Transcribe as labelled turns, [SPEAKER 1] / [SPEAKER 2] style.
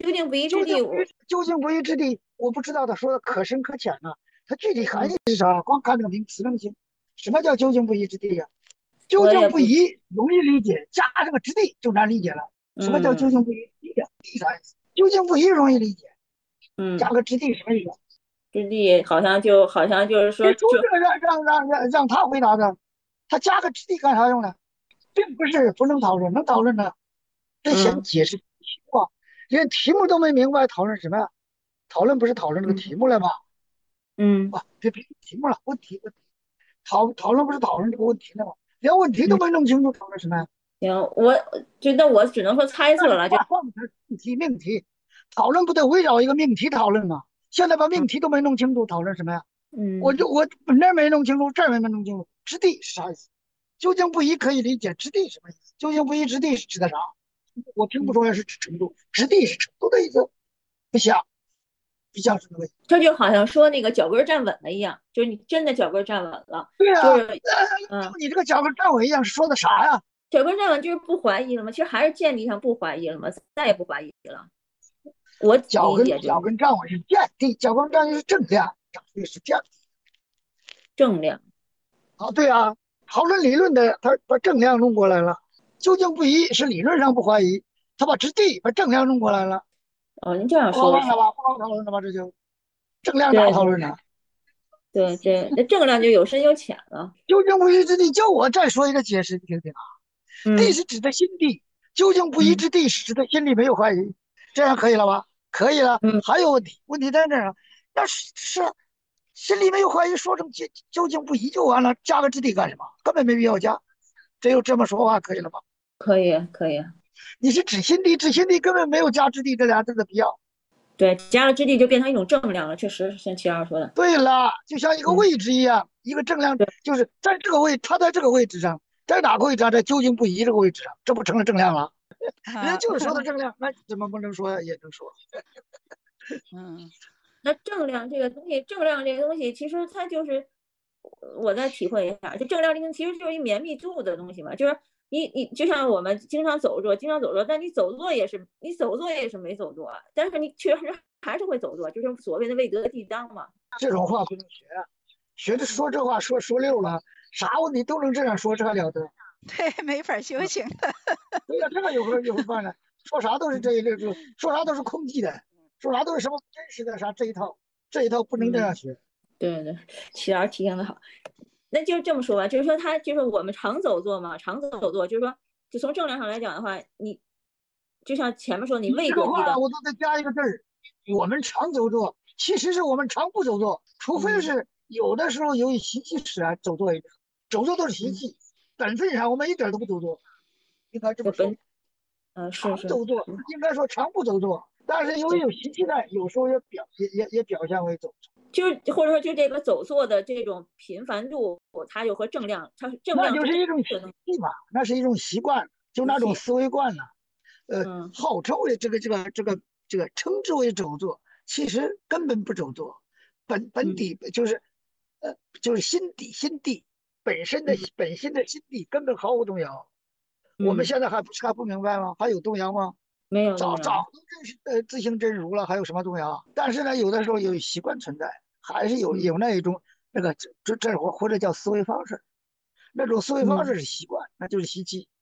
[SPEAKER 1] 究竟不一之地，
[SPEAKER 2] 究竟不一之地，我不知道他说的可深可浅呢。它具体含义是啥？光看这个名词能行？什么叫究竟不一之地呀、究竟
[SPEAKER 1] 我也不，
[SPEAKER 2] 不一容易理解，加这个之地就难理解了。什么叫究
[SPEAKER 1] 嗯
[SPEAKER 2] 竟不一之地呀？地啥意思？究竟不一容易理解，加
[SPEAKER 1] 嗯，
[SPEAKER 2] 个之地什么意思？
[SPEAKER 1] 之地好像就是说，
[SPEAKER 2] 你说这个让他回答的，他加个之地干啥用呢？并不是不能讨论，能讨论的，得先
[SPEAKER 1] 嗯
[SPEAKER 2] 解释题目啊，连题目都没明白，讨论什么呀？讨论不是讨论这个
[SPEAKER 1] 嗯
[SPEAKER 2] 题目了吗？
[SPEAKER 1] 嗯，
[SPEAKER 2] 啊，别题目了，问题，讨论不是讨论这个问题了吗？连问题都
[SPEAKER 1] 嗯，
[SPEAKER 2] 没弄清楚，讨论什么呀？
[SPEAKER 1] 行，我觉得我只能说猜测了，就
[SPEAKER 2] 那话放的命题，讨论不得围绕一个命题讨论吗？现在把命题都没弄清楚，讨论什么呀？
[SPEAKER 1] 嗯
[SPEAKER 2] 我那儿没弄清楚，这儿没弄清楚，质地是啥意思？究竟不一可以理解，质地什么意思？究竟不一质地是指的啥？我听不
[SPEAKER 1] 嗯，
[SPEAKER 2] 出来是指程度，质地是程度的意思，不像，不像是那个意思。
[SPEAKER 1] 这就好像说那个脚跟站稳了一样，就是你真的脚跟站稳了，
[SPEAKER 2] 对呀、
[SPEAKER 1] 就是
[SPEAKER 2] 就你这个脚跟站稳一样，是说的啥呀？
[SPEAKER 1] 脚跟站稳就是不怀疑了吗？其实还是建立上不怀疑了吗？再也不怀疑了。我
[SPEAKER 2] 脚跟
[SPEAKER 1] 理解就是
[SPEAKER 2] 脚跟站稳是垫地，脚跟站是正量，长的是这样。
[SPEAKER 1] 正量。
[SPEAKER 2] 啊，对啊，讨论理论的，他把正量弄过来了，究竟不一是理论上不怀疑，他把质地把正量弄过来了，
[SPEAKER 1] 哦，您这样
[SPEAKER 2] 不好
[SPEAKER 1] 说的，
[SPEAKER 2] 办了吧？不好讨论了吧？这就正量咋
[SPEAKER 1] 对对
[SPEAKER 2] 讨论呢？
[SPEAKER 1] 对对，那正量就有深有浅了。
[SPEAKER 2] 究竟不一之地，叫我再说一个解释，你听听啊。地
[SPEAKER 1] 嗯
[SPEAKER 2] 是指的心地，究竟不一
[SPEAKER 1] 嗯
[SPEAKER 2] 之地是指的心里没有怀疑，这样可以了吧？可以了。
[SPEAKER 1] 嗯，
[SPEAKER 2] 还有问题，问题在这儿啊。要是心里没有怀疑，说成究竟不一就完了，加个之地干什么？根本没必要加。只有这么说话可以了吧？
[SPEAKER 1] 可以可以。
[SPEAKER 2] 你是指心地，指心地根本没有加之地这俩字的必要。
[SPEAKER 1] 对，加了质地就变成一种正量了，确实像齐老师说的。
[SPEAKER 2] 对了，就像一个
[SPEAKER 1] 嗯，
[SPEAKER 2] 位置一样，一个正量
[SPEAKER 1] 对
[SPEAKER 2] 就是在这个位，它在这个位置上，在哪个位置上，在究竟不移这个位置上，这不成了正量了？人家
[SPEAKER 3] 啊，
[SPEAKER 2] 就是说的正量，那怎么不能说呀？也能说。
[SPEAKER 3] 嗯
[SPEAKER 1] 那正量这个东西，正量这个东西，其实它就是我再体会一下，就正量这个其实就是一绵密度的东西嘛，就是你就像我们经常走错，但你走错也是没走错，但是你确实还是会走错，就是所谓的未得地当嘛。
[SPEAKER 2] 这种话不能学啊，学的说这话说溜了，啥问题都能这样说，这还了得？
[SPEAKER 3] 对，没法修行的。
[SPEAKER 2] 对呀，这个有何办呢？说啥都是这一类，说啥都是空寂的，说啥都是什么不真实的啥这一套不能这
[SPEAKER 1] 嗯，
[SPEAKER 2] 样学。
[SPEAKER 1] 对对，齐老师提醒的好。那就这么说吧，就是说他就是我们常走坐嘛，常走坐就是说，就从正量上来讲的话，你就像前面说，你
[SPEAKER 2] 你这个
[SPEAKER 1] 未得地当，
[SPEAKER 2] 话我都得加一个字儿，我们常走错，其实是我们常不走错，除非
[SPEAKER 1] 嗯
[SPEAKER 2] 是有的时候由于习气使然走错一点，走错都是习
[SPEAKER 1] 嗯，
[SPEAKER 2] 气，本分上我们一点都不走错，应该这么说。
[SPEAKER 1] 就本是是，
[SPEAKER 2] 常走错应该说常不走错，但是由于
[SPEAKER 1] 对，
[SPEAKER 2] 有习气在，有时候也表现为走错，
[SPEAKER 1] 就是或者说就这个走错的这种频繁度，它就和正量，它是正
[SPEAKER 2] 那
[SPEAKER 1] 量和正
[SPEAKER 2] 就是一种习
[SPEAKER 1] 量的
[SPEAKER 2] 气嘛，那是一种习惯，就那种
[SPEAKER 1] 机器，
[SPEAKER 2] 思维惯了。
[SPEAKER 1] 嗯
[SPEAKER 2] 号称为这个称之为走作，其实根本不走作，本
[SPEAKER 1] 嗯
[SPEAKER 2] 底就是心地
[SPEAKER 1] 嗯
[SPEAKER 2] 本心的心地根本毫无动摇。我们
[SPEAKER 1] 嗯，
[SPEAKER 2] 现在还不明白吗？还有动摇吗？
[SPEAKER 1] 没有动
[SPEAKER 2] 早
[SPEAKER 1] 摇，
[SPEAKER 2] 都自行真如了，还有什么动摇？但是呢，有的时候有习惯存在，还是有
[SPEAKER 1] 嗯
[SPEAKER 2] 有那一种那个或者叫思维方式，那种思维方
[SPEAKER 1] 嗯
[SPEAKER 2] 式是习惯，那就是习气。